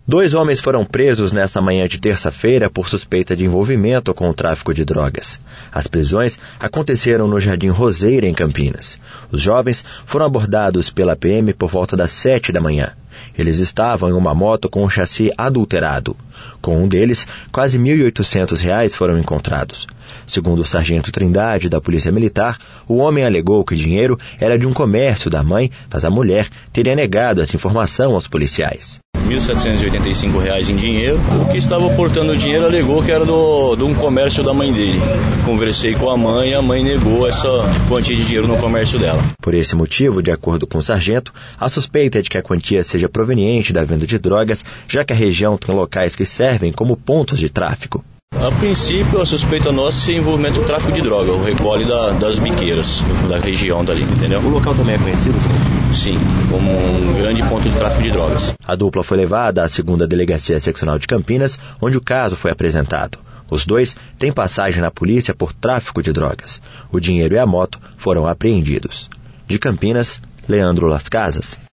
2 homens foram presos nesta manhã de terça-feira por suspeita de envolvimento com o tráfico de drogas. As prisões aconteceram no Jardim Roseira, em Campinas. Os jovens foram abordados pela PM por volta das 7 da manhã. Eles estavam em uma moto com um chassi adulterado. Com um deles, quase R$ 1.800 foram encontrados. Segundo o sargento Trindade, da Polícia Militar, o homem alegou que o dinheiro era de um comércio da mãe, mas a mulher teria negado essa informação aos policiais. R$ 1.785 em dinheiro. O que estava portando o dinheiro alegou que era de um comércio da mãe dele. Conversei com a mãe negou essa quantia de dinheiro no comércio dela. Por esse motivo, de acordo com o sargento, a suspeita é de que a quantia seja proveniente da venda de drogas, já que a região tem locais que servem como pontos de tráfico. A princípio, a suspeita nossa é envolvimento com tráfico de droga, o recolhe das biqueiras, da região dali, entendeu? O local também é conhecido? Sim, como um grande ponto de tráfico de drogas. A dupla foi levada à 2ª Delegacia Seccional de Campinas, onde o caso foi apresentado. Os 2 têm passagem na polícia por tráfico de drogas. O dinheiro e a moto foram apreendidos. De Campinas, Leandro Las Casas.